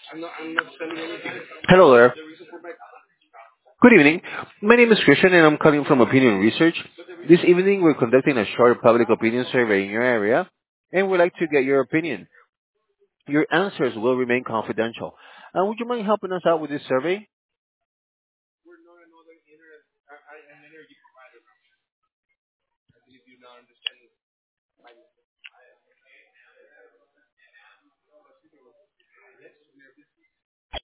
Hello there. Good evening. My name is Christian and I'm calling from Opinion Research. This evening we're conducting a short public opinion survey in your area and we'd like to get your opinion. Your answers will remain confidential. Would you mind helping us out with this survey?